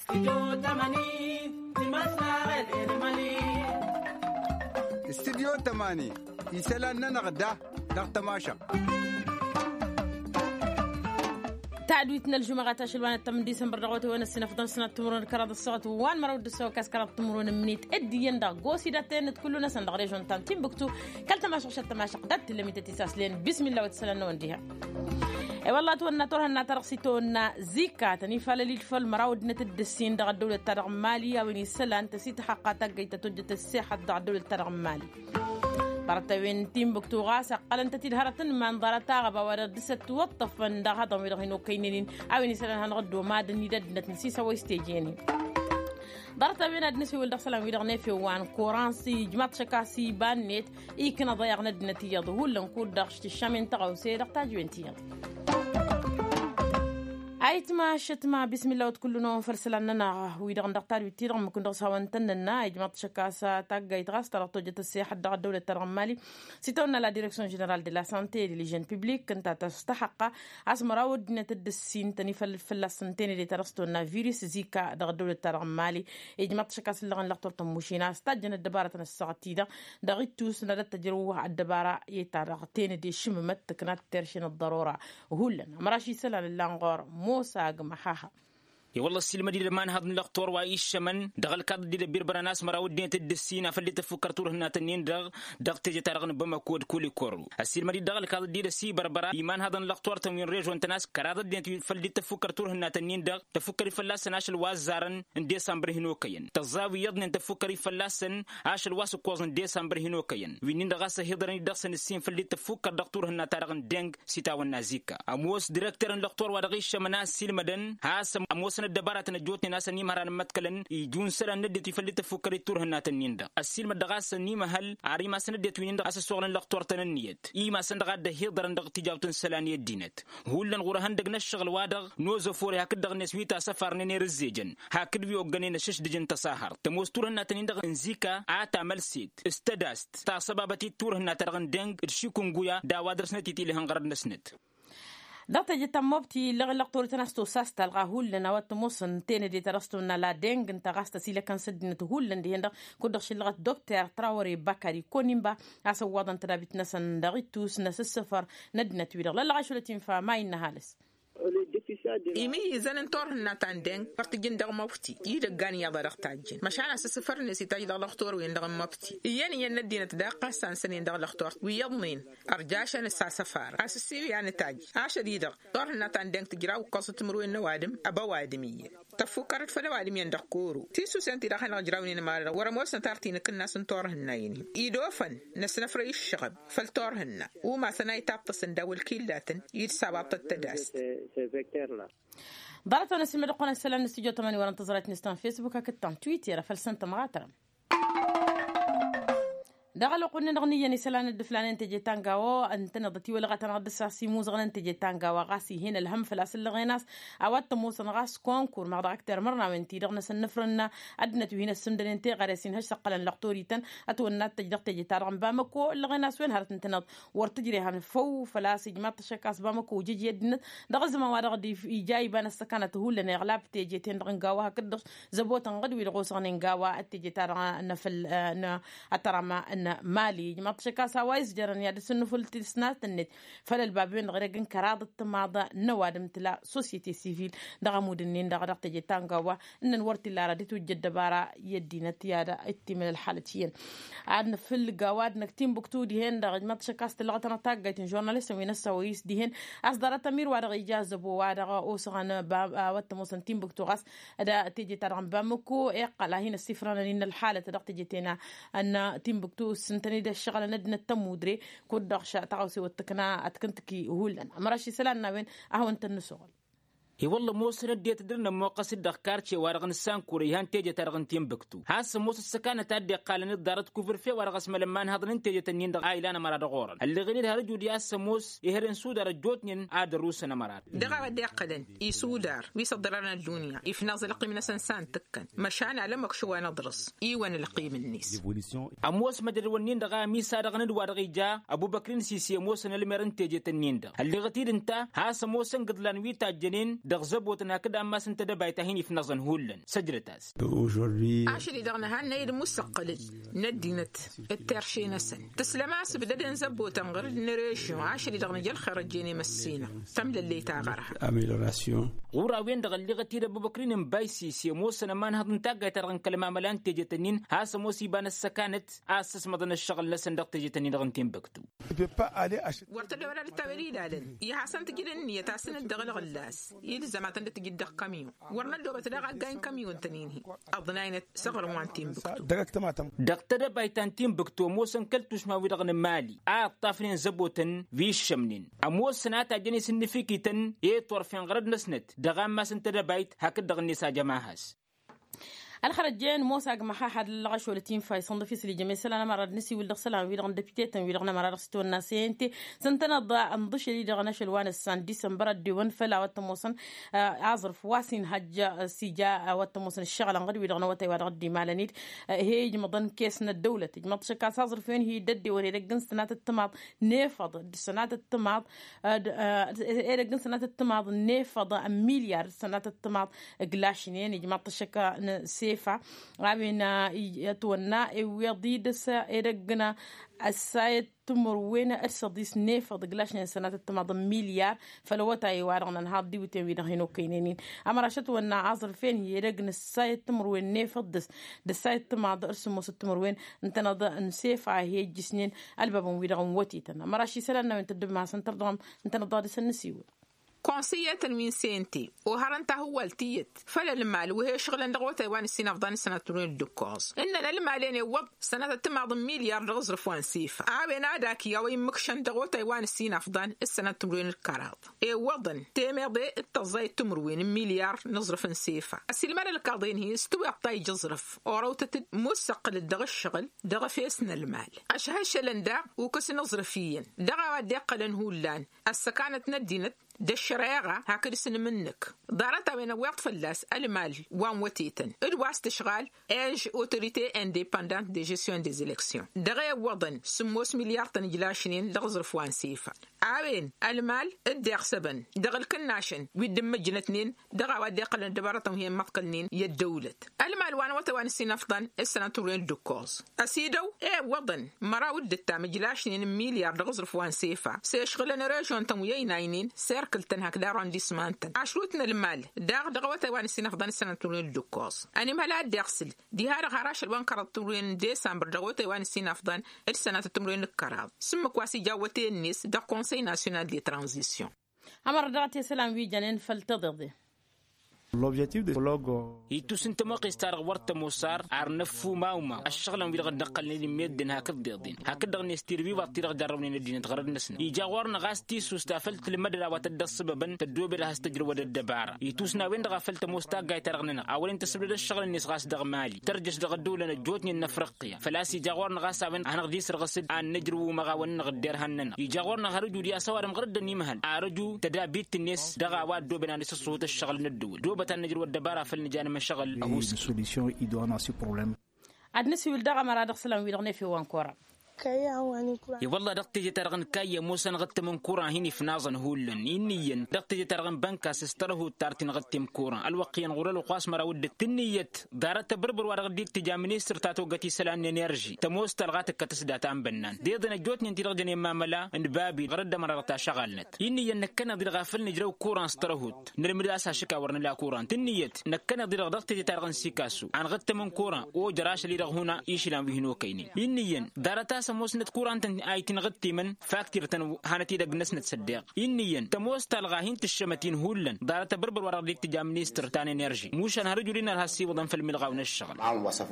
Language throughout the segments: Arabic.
استديو 8 يسألنا نغدا تماشا تعدويتنا الجمعة تاشلوان التم ديسمبر دغوتي وانا السنة فضل سنة تمرون كراد الصوت وان مرود السوا كاس كراد تمرون منيت اديان دا غوسي داتين كلنا سندغ ريجون تام تيم بكتو كل تماشق شت تماشق دات اللي متتساس لين بسم الله وتسلنا ونديها اي والله تونا تورنا ترقسيتونا زيكا تني فاللي الفل مراود نتدسين دغ الدولة ترغ مالي وين سلان تسيت حقا تقيت تجت الساحة دغ الدولة ترغ مالي برتوين تيم بكتوغاس قلن تتيد هرتن ما نظرتا غبا وردست وطفن دا هضم يرغينو كينين اوين سلان هنغدو ما دني دد نسيسا ويستيجيني برتا بين ادنسي ولد سلام ويدغني في وان كورانسي جماعه شكاسي بانيت يكنا ضيع ند نتيجه هو لنكون دغشت الشامن تاعو سي دغتاج وينتيا ايتما شتما بسم الله كلنا فرسلنا ويدغن دغتار ويتير ممكن دغساونتننا جماعه شكاسا تاغاي تراس ترطوجه السياحه دغ الدوله الترمالي سيتونا لا ديريكسيون جينيرال دي لا سانتي دي ليجين بوبليك كنت تستحق اسمراود نتدسين تني في السنتين اللي ترستونا فيروس زيكا دغ الدوله الترمالي جماعه شكاس لغن لقطر تموشينا استجن الدباره الساعتيده دغيتوس ندت تجروه الدباره يترغتين دي شممت كنات ترشين الضروره وهلنا مراشي سلا للانغور موسى محاها والله السلمة دي لما نهض نلقطور وايش شمن دغل كاد دي بيربر ناس مراود دين تدسينا فاللي تفكر تور هنا تنين دغ تيجي ترغن بما كود كولي كورو السلمة دي دغل كاد دي سي بربرا ايمان هذا نلقطور تمين ريج وانت ناس كراد دين فاللي تفكر تور هنا تنين دغ تفكر فلاسن عاش الوازارن ديسمبر هنوكين تزاوي يضن تفكر فلاسن عاش الواس كوزن ديسمبر هنوكين وينين دغاس هيدرن دغسن السين فاللي تفكر دكتور هنا ترغن دنج سيتاو النازيكا اموس ديريكتور نلقطور ودغي شمنا السلمة دن هاسم اموس الدبارة نجوتني ناس نيم هران متكلن يجون سلا ندتي فلي تفكر تور هنا تنيندا السيل مدغاس نيم هل عري ما سندت ويندا اس سوغلن لقطور تننيت اي ما سندغا ده هيدرن دغ تجاوتن سلانيه دينت هولن غورهن دغ نشغل وادغ نوزو فوري هك دغ نسويتا سفر ني رزيجن هاكد بيو غنين شش دجن تساهر تموستور هنا تنيندا انزيكا اتعمل سيت استداست تا سبابتي تور هنا ترغن دنج شيكونغويا دا وادرسنتي تي لهنغرد نسنت داتا جتا موبتي لغلقتور تنستو ساستا الغاهول لنا واتموسن تاني دي ترستونا لا دينغ انت غاستا سيلا كان سدنا تهول لندي هندا كودخش لغت دكتور تراوري بكاري كونيمبا اسو وادن ترابيت نسن دغيتوس نس السفر ندنا تويدغ لا عشولتين فما ينهالس إيمي زين تورنا تاندين فرتجين دغ مفتي يدغان يا ضرق تاجين مشان سفر نسي تاج دغ لختور وين دغ مفتي يعني يندينا تداقه سنين دغ لختور ويضنين ارجاشن السا سفار اسسي يعني تاج عشان يدغ تورنا تاندين تجراو قصه مرو النوادم ابا وادميه تفكرت فلا وادمين دغ كورو تيسو سنتي دغ نجراوني ما ورا موس تارتين كنا سنتورهن يني يدوفن نسنفر الشغب فلتورهن وما سناي تابسن دول كيلاتن يتسبب تداست ضربت نسمع مدقنا السلام نستيجو 8 وننتظرت نستان فيسبوك كتان تويتر فلسنت مغاترا دغلو قلنا نغنية نسلان الدفلان انتجي تانغاو انت نضتي ولا غتنا الساسي موزغن انتجي تانغاو غاسي هنا الهم فلاس الغيناس اوات موسن غاس كونكور ما ضا اكثر مرنا وانتي دغنا سنفرنا ادنت هنا السمدن انت غارسين هش سقلن لقطوريتن اتونا تجي تارغم بامكو الغيناس وين هرت انت ورتجري هم فو فلاس جماعه شكاس بامكو جيجي يدن دغزما وادغ دي جايبان السكنه هو لنا اغلاب تيجي تنغاوا هكذا زبوتن غدوي الغوصن غاوا تيجي تارغ نفل اترما مالي جماعة شكاسا وايز جرن يا دسنو فلتي سنات النت فلل بابين غرقن كراد التماضى نوادم تلا سوسيتي سيفيل دغمود النين دغ تجي تانغاوا ان نورتي لا رديتو جد بارا يدينا تيادا اتي من الحالتين عندنا في الجواد نكتيم بكتو ديهن دغ جماعة شكاس لغتنا تاغيت جورناليست وين السويس ديهن اصدرت تمير وادغ اجازه بو وادغ اوسغن با وتموسن تيم بكتو غاس دا تجي ترغم بامكو اقلا هنا السفران ان الحاله دغ تجي تينا ان تيم بكتو سنتني ده الشغل ندنا التمودري كود دغشا تعوسي وتكنا اتكنتكي هولن مراشي سلالنا وين اهو انت النسوغل هي والله موسر ديت درنا موقس الدكارتي ورغن سان كوريان تيجي ترغن تيمبكتو هاس موس السكانه تادي قالن الدارت كفر في ورغس ملمان هضن تيجي تنين دغ عائلana مراد غورن اللي غني هرجو دي اسموس يهرن سودر جوتنين ادروسنا مراد دغا ودي قدن يسودر ويصدرنا الدنيا يفنازل قيمنا سنسان تكن مشان على مكشو ندرس ايوان القيم الناس اموس مدر ونين دغا ميسا دغن دوارغي جا ابو بكر سيسي موس نلمرن تيجي تنين دغ اللي غتيد انت هاس موسن قدلان ويتا جنين دغ زبوتنا كده أما سنتدا بايتهيني في نظن هولن سجلتاس عشري دغنا هالنا المستقل ندينت الترشينا سن تسلماس بددن زبوتن غير نريشيو عشري دغنا جل خرجيني مسينا تمل اللي تاغرها اميلوراسيون غورا وين دغ اللي غتير ببكرين مبايسي سي موسنا ما نهضن تاغا ترغن كلمه ملان تيجتنين هاس موسي بان السكانت اسس مدن الشغل لسندق تيجتنين دغن تيمبكتو ورتد ولا التوريد علن يا حسن تجد النية تحسن الدغل غلاس يلزم عتند تجد دغ كاميون ورنا لو بتلاقى جاين كاميون تنينه أظنين صغر وان تيمبكتو دغتدا بايتان تيمبكتو موسن كلتوش ما ودغن مالي طافنين زبوتن فيش شمنين اموسنا تاجني سنفيكيتن يطور فين غرد نسنت دغام ما سنتدا بايت هكذا دغني ساجا ماهاس الخرجين موسى جماحة حد اللغش ولتين في صندوق في جميع سلام مرة نسي ولد سلام ويلغن دبيتة ويلغن مرة رستو الناسينتي سنتنا ضاع انضش لي دغناش الوان السان ديسمبر الديوان فلا وتموسن عذرف واسين هجا سيجا وتموسن الشغل انغد ويلغن وتي ورغدي مالنيت هي جمضن كيسنا الدولة جمض شكاس عذرف وين هي ددي وريرجن سنات التماض نفض سنات التماض ريرجن سنات التماض نفض مليار سنات التماض قلاشين جمض شكا سيفا عمينا يتونا ويضيدس إرجنا السايت تمروين أرصديس نيف ضجلاشنا سنة التماض مليار فلو تاي وارغنا نهاد دي وتويدا هينو كينين أما رشت ونا عصر فين هي رجن السايت تمروين نيف دس السايت تماض أرسموس تمروين انتنا نسيف هي جسنين البابون ويرغن وتيتنا أما رشي سلنا من تدب مع سنتر ضم انتنا ضادس النسيو كونسية تنوين سينتي وهرنتا هو التيت فلا المال وهي شغل ندغو تايوان السنة فضان السنة تنوين الدكوز إننا المالين يوض سنة تماض مليار رغز رفوان سيفا عابين عداك يوين مكشن دغو تايوان السنة فضان السنة تنوين الكراض وضن تيميضي التزاي تمروين مليار نظرف سيفا السلمان الكاضين هي استوي الطاي جزرف وروتة مسقل الدغ الشغل دغ فيسنا المال أشهاش لندا وكس نظرفيين دغا وديقلن هولان السكانة ندينت ده الشريعة هكذا سن منك دارتا بين وقت فلاس المال وان وتيتن الواس تشغال ايج اوتوريتي انديبندانت دي جيستيون دي زيليكسيون دغيا وضن سموس مليار تنجلاشنين لغزر فوان سيفا عابين المال الديق سبن دغل كناشن ويدم جنتنين دغا وديقلن دبارتهم هي مقلنين يدولة المال وان وتوان السنافضان السنة تورين دوكوز اسيدو وضن مراود التامجلاشنين مليار لغزر فوان سيفا سيشغلن ريجون تمويين ناينين سير كلتن هكذا راندي سمانتن عشروتنا المال دغ وتوان السنافضان السنة تورين دوكوز اني مالا ديغسل دي هارا غراش الوان كرات تورين ديسمبر دغ وتوان السنافضان السنة تورين الكراض سمك واسي جاوتي الناس دا Conseil national de transition. أمر دعتي سلام ويجانين فلتضضي. L'objectif de logo يتوس انت ما قيستار ورت موسار عرنفو ماوما الشغله ويلغ دقلني ميدن هكذا دين هكذا نستيربي وطير جربني ندين تغرد نسن يجاورنا غاستي سوستافلت المدرا وتد سببا تدوبر هستجر ود الدبار يتوسنا وين غفلت موستا جاي ترغننا اول انت سبب الشغل الناس غاس دغ مالي ترجس دغ دولنا جوتني النفرقيه فلاسي جاورنا غاسا وين انا غديس رغسد ان نجرو ما غون غدير هننا يجاورنا خرجوا دي اسوار مغردني مهل ارجو تدابيت الناس دغ واد دوبنا نس صوت الشغل ندول بتنجر والدبارة في النجان مشغل une solution idoine à ce problème. أدنسي ولدغ مرادق سلام ويلغني في وانكورا يا والله دقتي ترغن كايا موسى نغت من كورا هني في نازن هولن إنيا دقتي ترغن بنكا سستره تارتي نغت من كورا الوقيان غرال وقاس مرا ود تنيت دارت بربر ورغديك تجا منيستر تاتو غتي سلان انرجي تموس تلغاتك كتسدات ام بنان ديدنا جوتني انت رغدني ماملا ان بابي غرد مرتا شغالنت إنيا نكنا دي غافل نجرو كورا استرهوت نرمداسا شكا ورن لا كورا تنيت نكنا دي دقتي ترغن سيكاسو ان غت من كورا او جراش لي هنا يشلان بهنو كاينين إنيا دارتا موسنت كورانت ايتين غتي من فاكتيرتن هانتي دغ نسنت صديق انيا تموس تلغاهين تشمتين هولن دارت بربر ورا ديك تجا منيستر تان انرجي موش انا رجلنا الهسي وضن في الملغاون الشغل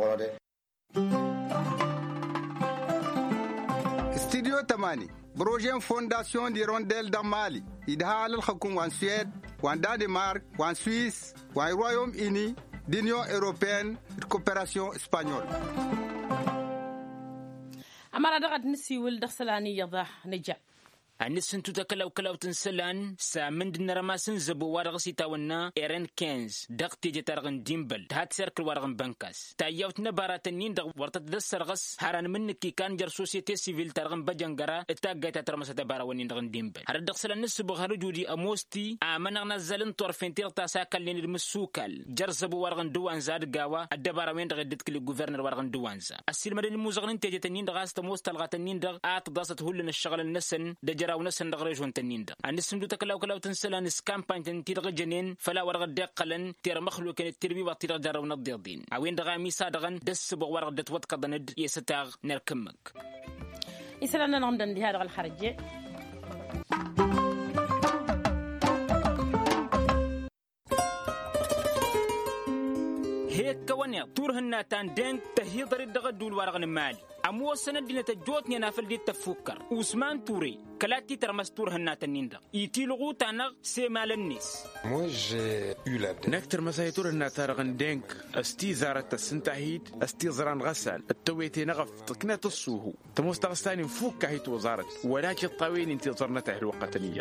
استديو 8 بروجين فونداسيون دي رونديل دا مالي يدها للحكومة وان سويد وان دنمارك وان سويس وان رويوم اني دينيون اوروبيان كوبيراسيون اسبانيول أمر دغد نسي ولد سلاني يضح نجا النسنتو تكلاو كلاو تنسلان سامن دنرماسن زبو وارغسي تاونا إيرين 15 دقتي جتارغن ديمبل هات سيركل وارغن بنكاس تايوت نباراتنين دغ ورتت دسرغس هاران منك كي كان جر سوسيتي سيفيل تارغن بجنغرا اتاقا تترمس تباراونين دغن ديمبل هار دغسل نسبو غارو جودي أموستي آمن نزلن طرفين تيغتا ساكال لين المسوكال جر زبو وارغن دوان زاد غاوا الدباراوين دغ دتك لي غوفرنر وارغن دوانزا السيل مدن الموزغنين تيجتنين دغاس تموست الغاتنين دغ داست هولن الشغل النسن دجراو نسن دغ ريجون تنين دغ النسن دو تكلاو كلاو تنسلان سكامبان تنتيرغ جنين فلا ورغ دقلن تير مخلو كان التربي وطير جراو نضيضين عوين دغا ميسا دغن دس بو ورغ دت وتقدند يستاغ نركمك يسلنا نغندن دي هذا الحرج هيك كوني تورهنا تان دين تهيضر الدغدول ورغن مالي أمو السنة دينا تجوتني نافل دي تفكر وسمان توري كلاتي ترمس تورهنا تنيندا يتيلغو تانغ سيمال الناس نكتر مساي تورهنا تارغن دينك استي زارت السنتاهيد استي زران غسال التويتي نغف تكنات الصوهو تمستغستاني مفوك هيت وزارت ولكن الطوين انتظرنا تهل وقتنية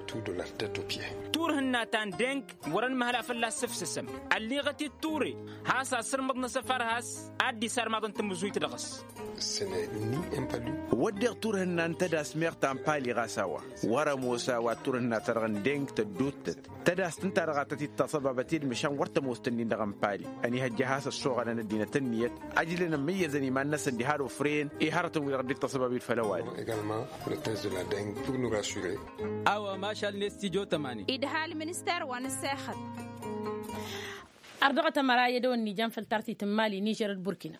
تورهنا تان دينك ورن مهلا فلا سفسسم اللي غتي توري هاسا سرمضنا سفر هاس عدي سار ماضن تمزويت دغس ودي تورهنا انتدا سميرت بالي غاساوا ورا موسى وتورهنا ترغن دينك تدوتت تداس تنترغاتتي التصبابتين مشان ورت موستنين دغن بالي اني هالجهاز الشغل انا دينا تنميت اجلنا ميزني ما الناس اللي هارو فرين اهارت ويردي التصبابي الفلوات او ما شاء الاستيجو تماني ادها المنستر وانا الساخت أردغة مرايا دون نيجان فلترتي تمالي نيجر البوركينا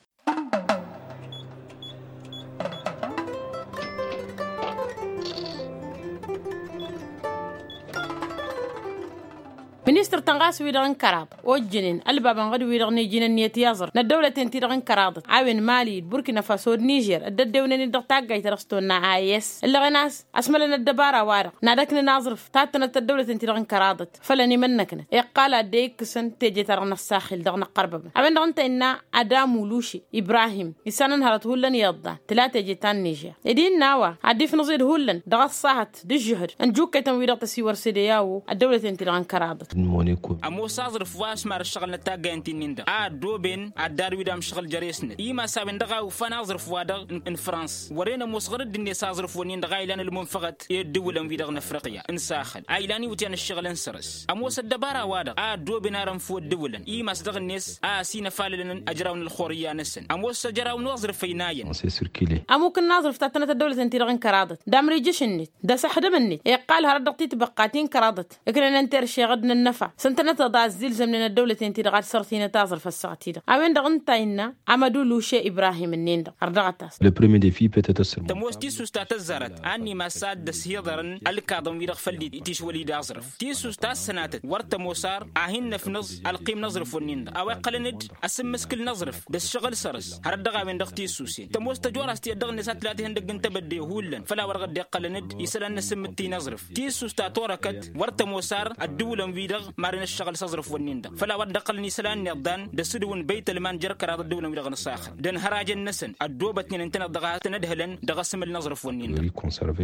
منيستر تنغاس ويدغن كراب وجنين البابا غد ويدغن يجين نيت يازر ندولة تنتيدغن كرادت عاون مالي بوركينا فاسو نيجر الددونين الدقتاق يترستونا عايس اللي غناس اسملنا الدبارة وارق نادكنا ناظرف تاتنا الدولة تنتيدغن كرادت فلني منكنا يقال ديك سن تيجي ترغن الساخل دغن قربب عاون دغنت إنا أدام ولوشي إبراهيم يسانن هرت هولن يضا 3 جيتان نيجر يدين ناوا عديف نصيد هولن دغت صاحت دي الجهر انجوك تنويرق تسيور سيدياو الدولة تنتيدغن كرادت أمو صادر فواس مار الشغل نتاجا انتي نيندا دوبين الداروي دام شغل جريسن إيما سابن دغا وفناظر فوادا إن فرنسا ورينا مصغر الدنيا صادر فونين دغا إيلان المنفقت يدولا في دغنا أفريقيا إنساخل إيلاني وتيان الشغل انسرس أمو سدبارا وادا دوبين أرم فود دولا إيما صدغ الناس سينا فاللن أجراون الخوريا نسن أمو سجراون ناظر فيناين أمو كن ناظر فتاتنا الدولة انتي دغن كرادت دام ريجيش النت دا سحد مني يقال هردقتي تبقاتين كرادت لكن ننتر شي غدنا النفع سنتنا تضع الزلزم من الدولة انتي دغات صرتين تازر في الساعتي دا أوين دغنتا إنا عمدو لوشي إبراهيم النين دا أردغتاس Le premier défi peut être seulement تموستي سوستا تزارت أني ما ساد دسيضرن الكاظم ويرغ فلدي إتيش وليد أزرف تي سوستا سناتت ورت موسار أهين نفنز القيم نظرف والنين دا أوي قلند أسم مسكل نظرف دس شغل سرس هردغا من دغتي سوسي تموستا جوراستي دغ نسات لاتي هندق انتبدي هولن فلا ورغ دي قلند يسلن نسم التي نظرف تي سوستا توركت ورت موسار الدولة ويدغ مارين الشغل صزرف والنيندا فلا ودقل نسلان نضان دسدون بيت المان جركر هذا الدولة ويدغ نساخر دن هراج النسن الدوبة ننتنا دغات ندهلن دغسم النظرف والنيندا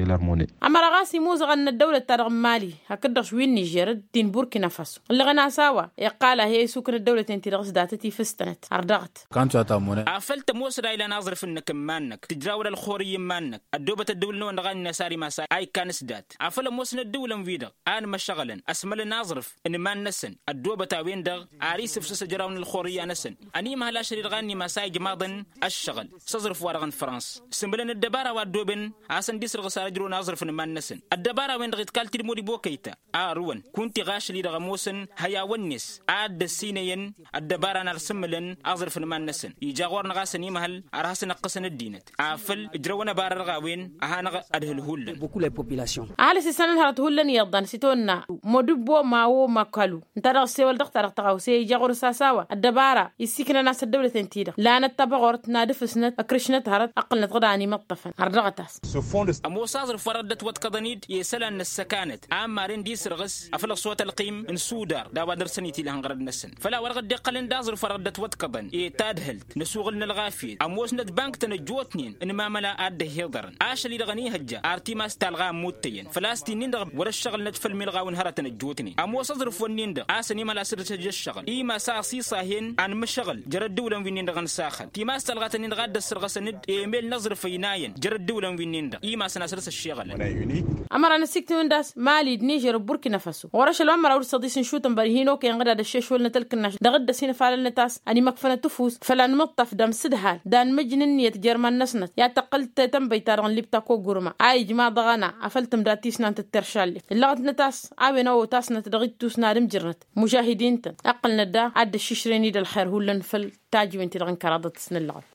أما رغاسي موزغ أن الدولة ترغم مالي هكذا شوين نيجر دين بوركينا فاسو اللي غنا ساوا يقال هي سكر الدولة انتي رغس داتتي فستنت أردغت عفلت موسر إلى نظرف إنك مانك تجراول الخوري مانك الدوبة الدولة نو نغاني نساري ما ساي أي كان سدات عفل موسن الدولة مفيدغ أنا مشغلا أسمل نظرف إن ما نسن الدوبة تاوين دغ عريس في سجراون الخورية نسن أني ما لا شرير غاني ما ساي جماضن الشغل صزرف وارغن فرنسا سمبلن الدبارة والدوبن عسن ديسر غسار جرو نظرف إن ما نسن الدبارة وين دغت كالتي المودي بوكيتا روان كنت غاش لي دغ موسن هيا ونس عاد السينين الدبارة نرسملن أظرف إن ما نسن يجاور نغاسن يمهل أرهسن قسن الدينت عفل جرونا بار الغاوين أهانا أدهل هولن على سيسان هرت هولن يضان سيتونا مدبو ما هو أو ما كلو أنت رأسي والدكتور رقتقاوسي جاغور ساساوا الدبارة يسكن ناس الدولة تنتيرة لا نتبغورت نادف سنت أكرشنت هرت أقل نتغداني مطفن هرغتاس أمو صادر فردت وتقضنيد يسلن السكانت عام رين سرغس أفلق صوت القيم إن سودار دا بادر سنيتي لهن غرد نسن فلا ورغد دقلن دازر فردت وتقضن تادهلت نسوغلنا الغافيد أموس نت بانك تنجوتنين إن ما ملا أده هيضرن عاشلي دغني هجا أرتيماس تالغا موتين فلاستين دغ ورا الشغل نتفل ملغاون هرت نجوتني أموس أظرف ونين دغ عاسني ملا سرت الشغل إيما ساسي صاهين عن مشغل جرد دولا وينين دغن ساخن تيماس تلغاتنين غاد السرغسند إيميل نظر فيناين جرد دولا وينين دغ إيما سناسرس الشغل أمر أنا سكت من داس مالي نيجر بوركينا فاسو ورش الأمر أول صديسين شو تنبرهينو كي ينغدا الشيش ولا تلكناش دغد سين فعل النتاس أني مكفنة تفوز فلا نمطف دم سدها دان مجنن يتجرمان نسنت يا تقلت تنبي تارن لبتاكو جرما أي جماعة ضغنا أفلتم داتيسنا الترشالي اللغة نتاس عاونا وتاسنا تدغد توسنا رمجرنت مجاهدين أقل ندا عد الششريني الخير هو لنفل تاجي وانت دغن كرادة سن اللغة